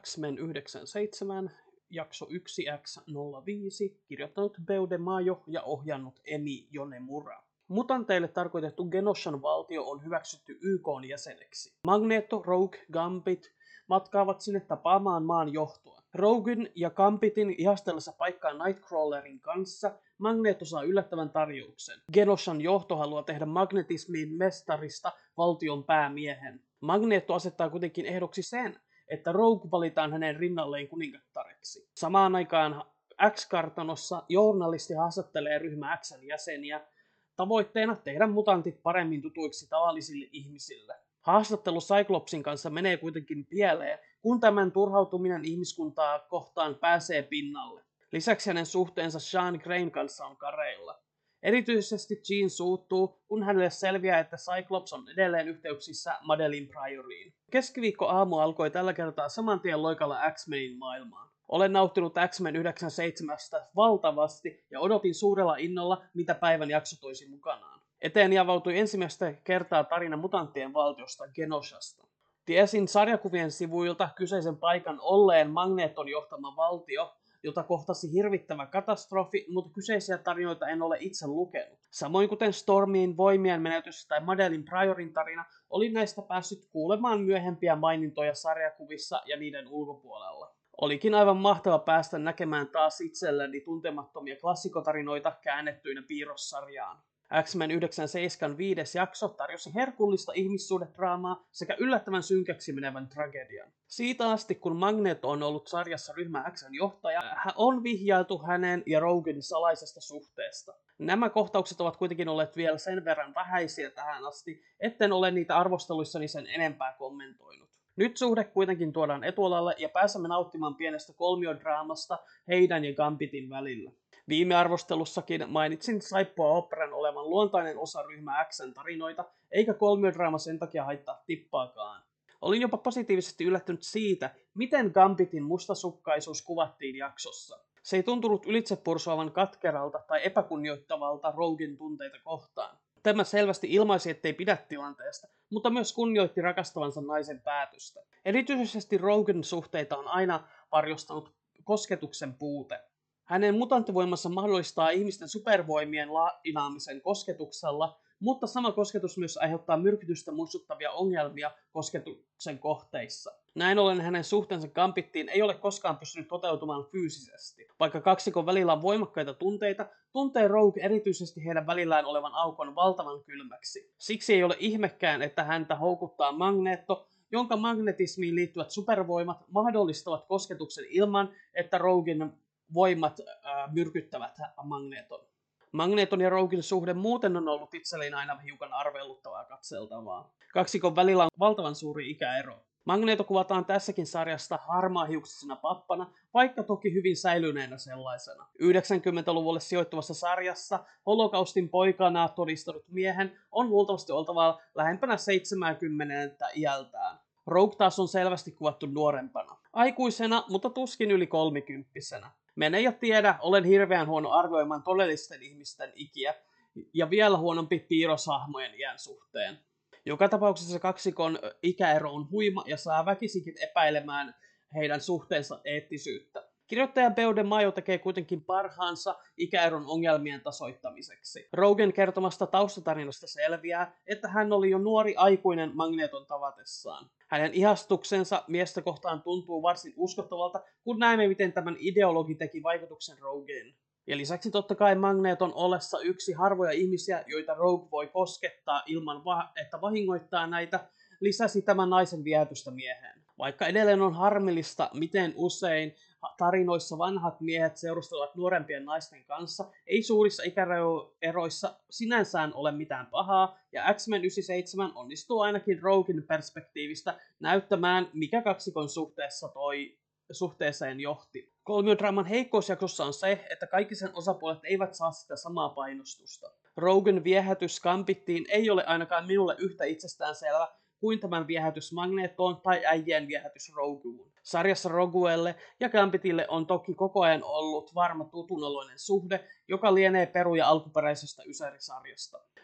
X-Men 97, jakso 1X05, kirjoittanut Beo DeMaio ja ohjannut Emi Yonemura. Mutanteille tarkoitettu Genoshan valtio on hyväksytty YK:n jäseneksi. Magneto, Rogue, Gambit matkaavat sinne tapaamaan maan johtoa. Roguin ja Gambitin ihastellessa paikkaa Nightcrawlerin kanssa Magneto saa yllättävän tarjouksen. Genoshan johto haluaa tehdä magnetismin mestarista valtion päämiehen. Magneto asettaa kuitenkin ehdoksi sen, että Rogue valitaan hänen rinnalleen kuningattareksi. Samaan aikaan X-kartanossa journalisti haastattelee ryhmä X:n jäseniä, tavoitteena tehdä mutantit paremmin tutuiksi tavallisille ihmisille. Haastattelu Cyclopsin kanssa menee kuitenkin pieleen, kun tämän turhautuminen ihmiskuntaa kohtaan pääsee pinnalle. Lisäksi hänen suhteensa Jean Greyn kanssa on kareilla. Erityisesti Jean suuttuu, kun hänelle selviää, että Cyclops on edelleen yhteyksissä Madelyne Pryoriin. Keskiviikkoaamu alkoi tällä kertaa saman tien loikalla X-Menin maailmaan. Olen nauttinut X-Men 97 valtavasti ja odotin suurella innolla, mitä päivän jakso toisi mukanaan. Eteeni avautui ensimmäistä kertaa tarina mutanttien valtiosta Genoshasta. Tiesin sarjakuvien sivuilta kyseisen paikan olleen Magneton johtama valtio, jota kohtasi hirvittävä katastrofi, mutta kyseisiä tarinoita en ole itse lukenut. Samoin kuten Stormin voimien menetys tai Madelyne Pryorin tarina, olin näistä päässyt kuulemaan myöhempiä mainintoja sarjakuvissa ja niiden ulkopuolella. Olikin aivan mahtava päästä näkemään taas itselleni tuntemattomia klassikotarinoita käännettyinä piirrossarjaan. X-Men 97 5. jakso tarjosi herkullista ihmissuhdedraamaa sekä yllättävän synkäksi menevän tragedian. Siitä asti, kun Magneto on ollut sarjassa ryhmä X:n johtaja, on vihjailtu hänen ja Roguin salaisesta suhteesta. Nämä kohtaukset ovat kuitenkin olleet vielä sen verran vähäisiä tähän asti, etten ole niitä arvosteluissani sen enempää kommentoinut. Nyt suhde kuitenkin tuodaan etualalle ja pääsemme nauttimaan pienestä kolmiodraamasta heidän ja Gambitin välillä. Viime arvostelussakin mainitsin saippua operan olevan luontainen osa ryhmä X:n tarinoita, eikä kolmiodraama sen takia haittaa tippaakaan. Olin jopa positiivisesti yllättynyt siitä, miten Gambitin mustasukkaisuus kuvattiin jaksossa. Se ei tuntunut ylitsepursuavan katkeralta tai epäkunnioittavalta Roguin tunteita kohtaan. Tämä selvästi ilmaisi, ettei pidä tilanteesta, mutta myös kunnioitti rakastavansa naisen päätöstä. Erityisesti Roguin suhteita on aina varjostanut kosketuksen puute. Hänen mutanttivoimansa mahdollistaa ihmisten supervoimien lainaamisen kosketuksella, mutta sama kosketus myös aiheuttaa myrkytystä muistuttavia ongelmia kosketuksen kohteissa. Näin ollen hänen suhteensa Gambittiin ei ole koskaan pystynyt toteutumaan fyysisesti. Vaikka kaksikon välillä on voimakkaita tunteita, tuntee Rogue erityisesti heidän välillään olevan aukon valtavan kylmäksi. Siksi ei ole ihmekään, että häntä houkuttaa Magneto, jonka magnetismiin liittyvät supervoimat mahdollistavat kosketuksen ilman, että Roguin voimat myrkyttävät Magneton. Magneton ja Roguin suhde muuten on ollut itselleni aina hiukan arveluttavaa katseltavaa. Kaksikon välillä on valtavan suuri ikäero. Magneto kuvataan tässäkin sarjasta harmaahiuksisena pappana, vaikka toki hyvin säilyneenä sellaisena. 90-luvulle sijoittuvassa sarjassa holokaustin poikana todistanut miehen on luultavasti oltava lähempänä 70 iältään. Rogue taas on selvästi kuvattu nuorempana. Aikuisena, mutta tuskin yli 30-vuotiaana. Mene ja tiedä, olen hirveän huono arvioimaan todellisten ihmisten ikiä ja vielä huonompi piirroshahmojen iän suhteen. Joka tapauksessa kaksikon ikäero on huima ja saa väkisinkin epäilemään heidän suhteensa eettisyyttä. Kirjoittaja Beo DeMaio tekee kuitenkin parhaansa ikäeron ongelmien tasoittamiseksi. Roguin kertomasta taustatarinasta selviää, että hän oli jo nuori aikuinen Magneton tavatessaan. Hänen ihastuksensa miestä kohtaan tuntuu varsin uskottavalta, kun näemme, miten tämän ideologi teki vaikutuksen Rogueen. Ja lisäksi totta kai Magneton ollessa yksi harvoja ihmisiä, joita Rogue voi koskettaa ilman, että vahingoittaa näitä, lisäsi tämän naisen viehätystä mieheen. Vaikka edelleen on harmillista, miten usein tarinoissa vanhat miehet seurustelevat nuorempien naisten kanssa, ei suurissa ikäeroissa sinänsään ole mitään pahaa, ja X-Men 97 onnistuu ainakin Roguin perspektiivistä näyttämään, mikä kaksikon suhteeseen johti. Kolmiodraaman heikkous jaksossa on se, että kaikki sen osapuolet eivät saa sitä samaa painostusta. Roguin viehätys Gambittiin ei ole ainakaan minulle yhtä itsestäänselvä kuin tämän viehätys Magnetoon tai äijien viehätys Rogueen. Sarjassa Roguelle ja Gambitille on toki koko ajan ollut varma tutunaloinen suhde, joka lienee peruja alkuperäisestä Ysäri-sarjasta.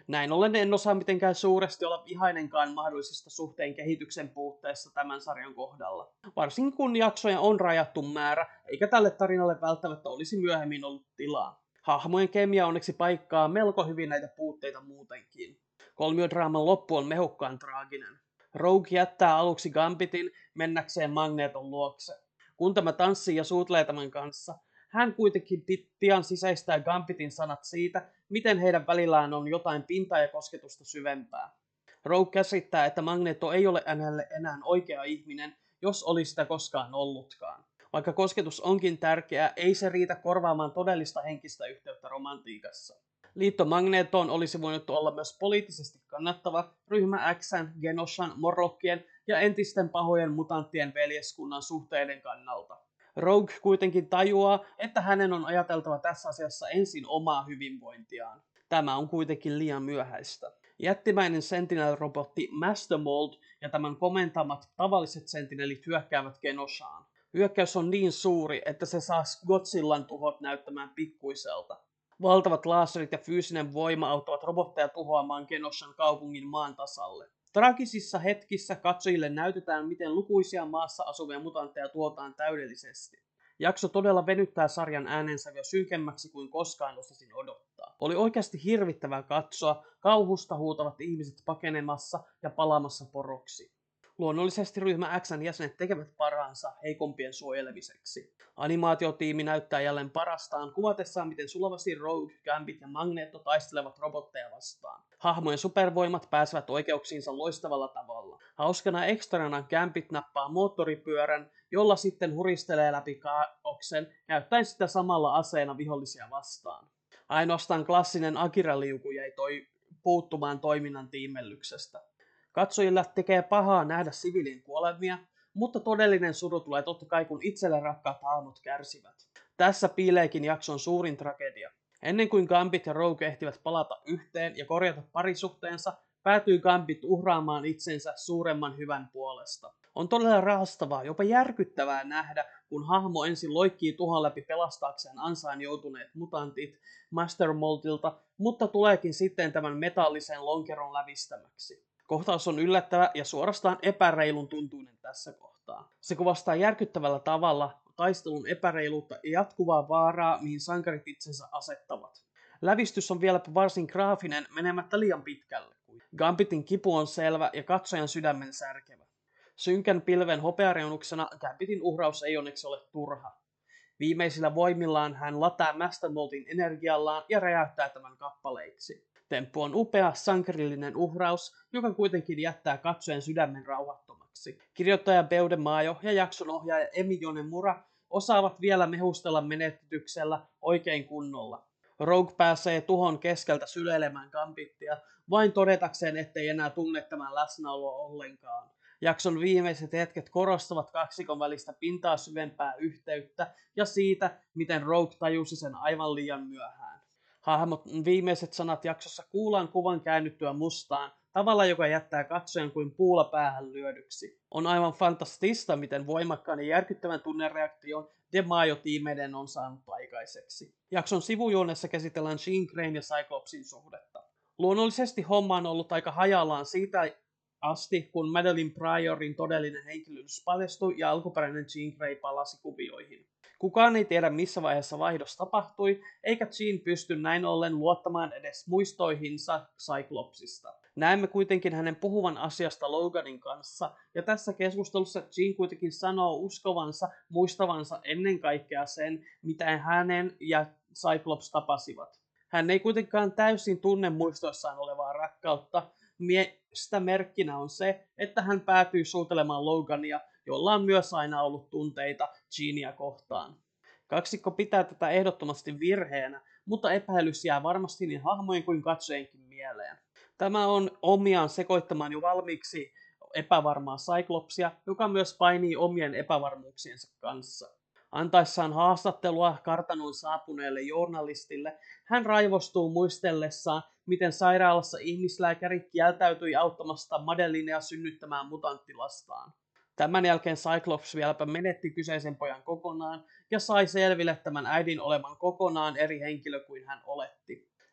Näin ollen en osaa mitenkään suuresti olla vihainenkaan mahdollisesta suhteen kehityksen puutteessa tämän sarjan kohdalla. Varsinkin kun jaksoja on rajattu määrä, eikä tälle tarinalle välttämättä olisi myöhemmin ollut tilaa. Hahmojen kemia onneksi paikkaa melko hyvin näitä puutteita muutenkin. Kolmiodraaman loppu on mehukkaan traaginen. Rogue jättää aluksi Gambitin mennäkseen Magneton luokse. Kun tämä tanssii ja suutlee tämän kanssa, hän kuitenkin pian sisäistää Gambitin sanat siitä, miten heidän välillään on jotain pintaa ja kosketusta syvempää. Rogue käsittää, että Magneto ei ole hänelle enää oikea ihminen, jos olisi sitä koskaan ollutkaan. Vaikka kosketus onkin tärkeää, ei se riitä korvaamaan todellista henkistä yhteyttä romantiikassa. Liitto Magnetoon olisi voinut olla myös poliittisesti kannattava ryhmä X:n, Genoshan, Morlockien ja entisten pahojen mutanttien veljeskunnan suhteiden kannalta. Rogue kuitenkin tajuaa, että hänen on ajateltava tässä asiassa ensin omaa hyvinvointiaan. Tämä on kuitenkin liian myöhäistä. Jättimäinen Sentinel-robotti Master Mold ja tämän komentamat tavalliset sentinelit hyökkäävät Genoshaan. Hyökkäys on niin suuri, että se saa Godzillan tuhot näyttämään pikkuiselta. Valtavat laserit ja fyysinen voima auttavat robotteja tuhoamaan Genoshan kaupungin maan tasalle. Traagisissa hetkissä katsojille näytetään, miten lukuisia maassa asuvia mutantteja tuotaan täydellisesti. Jakso todella venyttää sarjan äänensävyä synkemmäksi kuin koskaan osasin odottaa. Oli oikeasti hirvittävää katsoa kauhusta huutavat ihmiset pakenemassa ja palaamassa poroksi. Luonnollisesti ryhmä X:n jäsenet tekevät parhaansa heikompien suojelemiseksi. Animaatiotiimi näyttää jälleen parastaan kuvatessaan, miten sulavasti Rogue, Gambit ja Magneto taistelevat robotteja vastaan. Hahmojen supervoimat pääsevät oikeuksiinsa loistavalla tavalla. Hauskana ekstrana Gambit nappaa moottoripyörän, jolla sitten huristelee läpi kaaoksen, käyttäen sitä samalla aseena vihollisia vastaan. Ainoastaan klassinen Akira-liuku jäi puuttumaan toiminnan tiimellyksestä. Katsojilla tekee pahaa nähdä siviilien kuolemia, mutta todellinen suru tulee totta kai, kun itselle rakkaat hahmot kärsivät. Tässä piileekin jakson suurin tragedia. Ennen kuin Gambit ja Rogue ehtivät palata yhteen ja korjata parisuhteensa, päätyy Gambit uhraamaan itsensä suuremman hyvän puolesta. On todella raastavaa, jopa järkyttävää nähdä, kun hahmo ensin loikkii tuhon läpi pelastaakseen ansaan joutuneet mutantit Master Moldilta, mutta tuleekin sitten tämän metallisen lonkeron lävistämäksi. Kohtaus on yllättävä ja suorastaan epäreilun tuntuinen tässä kohtaa. Se kuvastaa järkyttävällä tavalla taistelun epäreiluutta ja jatkuvaa vaaraa, mihin sankarit itsensä asettavat. Lävistys on vielä varsin graafinen, menemättä liian pitkälle. Gambitin kipu on selvä ja katsojan sydämen särkevä. Synkän pilven hopeareunuksena Gambitin uhraus ei onneksi ole turha. Viimeisillä voimillaan hän lataa Master Moldin energiallaan ja räjäyttää tämän kappaleiksi. Temppu on upea, sankarillinen uhraus, joka kuitenkin jättää katsojen sydämen rauhattomaksi. Kirjoittaja Beude Maajo ja jakson ohjaaja Emi Yonemura osaavat vielä mehustella menetyksellä oikein kunnolla. Rogue pääsee tuhon keskeltä syleilemään Gambittia, vain todetakseen, ettei enää tunne tämän läsnäoloa ollenkaan. Jakson viimeiset hetket korostavat kaksikon välistä pintaa syvempää yhteyttä ja siitä, miten Rogue tajusi sen aivan liian myöhään. Hahmot viimeiset sanat jaksossa kuullaan kuvan käännyttyä mustaan, tavalla joka jättää katsojan kuin puulla päähän lyödyksi. On aivan fantastista, miten voimakkaan ja järkyttävän tunnereaktion De Maio-tiimeiden on saanut aikaiseksi. Jakson sivujuonessa käsitellään Jean Greyn ja Cyclopsin suhdetta. Luonnollisesti homma on ollut aika hajallaan siitä asti, kun Madeline Pryorin todellinen henkilöllisyys paljastui ja alkuperäinen Jean Grey palasi kuvioihin. Kukaan ei tiedä, missä vaiheessa vaihdos tapahtui, eikä Jean pysty näin ollen luottamaan edes muistoihinsa Cyclopsista. Näemme kuitenkin hänen puhuvan asiasta Loganin kanssa, ja tässä keskustelussa Jean kuitenkin sanoo uskovansa, muistavansa ennen kaikkea sen, mitä hänen ja Cyclops tapasivat. Hän ei kuitenkaan täysin tunne muistoissaan olevaa rakkautta, mistä merkkinä on se, että hän päätyy suutelemaan Logania, jolla on myös aina ollut tunteita Jeania kohtaan. Kaksikko pitää tätä ehdottomasti virheenä, mutta epäilys jää varmasti niin hahmojen kuin katsojenkin mieleen. Tämä on omiaan sekoittamaan jo valmiiksi epävarmaa Cyclopsia, joka myös painii omien epävarmuuksiensa kanssa. Antaessaan haastattelua kartanoon saapuneelle journalistille, hän raivostuu muistellessaan, miten sairaalassa ihmislääkäri kieltäytyi auttamasta Madelinea synnyttämään mutanttilastaan. Tämän jälkeen Cyclops vieläpä menetti kyseisen pojan kokonaan ja sai selville tämän äidin olevan kokonaan eri henkilö kuin hän oletti.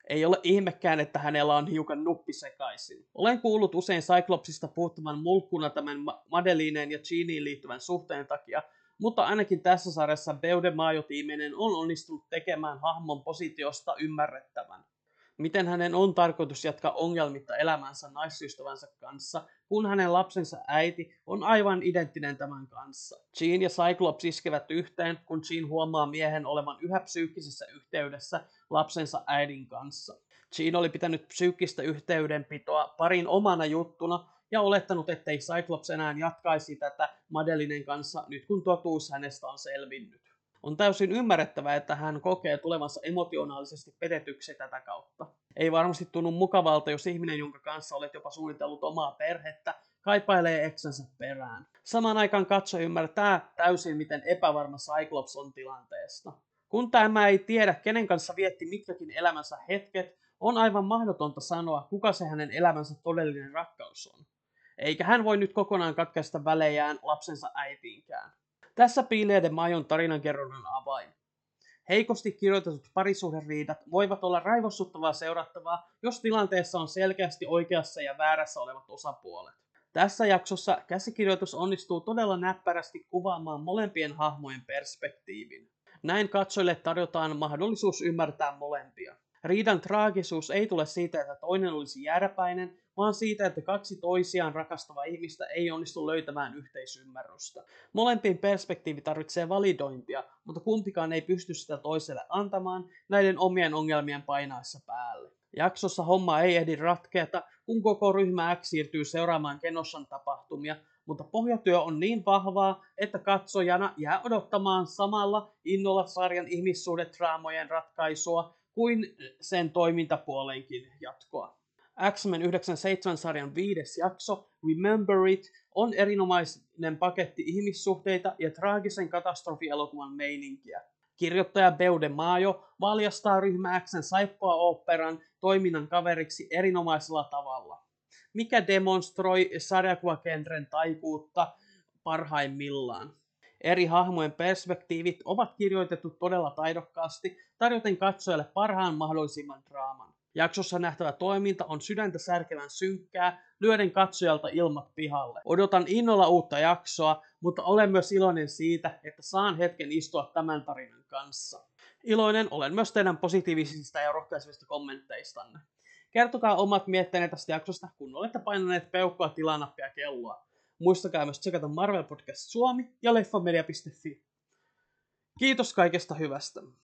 Ei ole ihmekään, että hänellä on hiukan nuppi sekaisin. Olen kuullut usein Cyclopsista puhuttavan mulkkuna tämän Madelineen ja Jeaniin liittyvän suhteen takia, mutta ainakin tässä sarjassa Beudemajo-tiiminen on onnistunut tekemään hahmon positiosta ymmärrettävän. Miten hänen on tarkoitus jatkaa ongelmitta elämänsä naisystävänsä kanssa, kun hänen lapsensa äiti on aivan identtinen tämän kanssa. Jean ja Cyclops iskevät yhteen, kun Jean huomaa miehen olevan yhä psyykkisessä yhteydessä lapsensa äidin kanssa. Jean oli pitänyt psyykkistä yhteydenpitoa parin omana juttuna ja olettanut, ettei Cyclops enää jatkaisi tätä Madelinen kanssa nyt kun totuus hänestä on selvinnyt. On täysin ymmärrettävää, että hän kokee tulevansa emotionaalisesti petetyksi tätä kautta. Ei varmasti tunnu mukavalta, jos ihminen, jonka kanssa olet jopa suunnitellut omaa perhettä, kaipailee eksänsä perään. Samaan aikaan katsoja ymmärtää täysin, miten epävarma Cyclops on tilanteesta. Kun tämä ei tiedä, kenen kanssa vietti mitkäkin elämänsä hetket, on aivan mahdotonta sanoa, kuka se hänen elämänsä todellinen rakkaus on. Eikä hän voi nyt kokonaan katkaista välejään lapsensa äitiinkään. Tässä piilee de Majon tarinankerronnan avain. Heikosti kirjoitetut parisuhderiidat voivat olla raivostuttavaa seurattavaa, jos tilanteessa on selkeästi oikeassa ja väärässä olevat osapuolet. Tässä jaksossa käsikirjoitus onnistuu todella näppärästi kuvaamaan molempien hahmojen perspektiivin. Näin katsojille tarjotaan mahdollisuus ymmärtää molempia. Riidan traagisuus ei tule siitä, että toinen olisi jääräpäinen, vaan siitä, että kaksi toisiaan rakastavaa ihmistä ei onnistu löytämään yhteisymmärrystä. Molempien perspektiivi tarvitsee validointia, mutta kumpikaan ei pysty sitä toiselle antamaan näiden omien ongelmien painaessa päälle. Jaksossa homma ei ehdi ratkeata, kun koko ryhmä X siirtyy seuraamaan Genoshan tapahtumia, mutta pohjatyö on niin vahvaa, että katsojana jää odottamaan samalla innolla sarjan ihmissuhdetraamojen ratkaisua kuin sen toimintapuolenkin jatkoa. X-Men 97-sarjan 5. jakso, Remember It, on erinomainen paketti ihmissuhteita ja traagisen katastrofielokuvan meininkiä. Kirjoittaja Beudemajo valjastaa ryhmä X:n saippua-oopperan toiminnan kaveriksi erinomaisella tavalla, mikä demonstroi sarjakuvagenren taikuutta parhaimmillaan. Eri hahmojen perspektiivit ovat kirjoitettu todella taidokkaasti, tarjoten katsojalle parhaan mahdollisimman draaman. Jaksossa nähtävä toiminta on sydäntä särkevän synkkää, lyöden katsojalta ilmat pihalle. Odotan innolla uutta jaksoa, mutta olen myös iloinen siitä, että saan hetken istua tämän tarinan kanssa. Iloinen olen myös teidän positiivisista ja rohkaisevista kommentteistanne. Kertokaa omat mietteenne tästä jaksosta, kun olette painaneet peukkua, tilanappia ja kelloa. Muistakaa myös tsekata Marvel Podcast Suomi ja leffamedia.fi. Kiitos kaikesta hyvästä.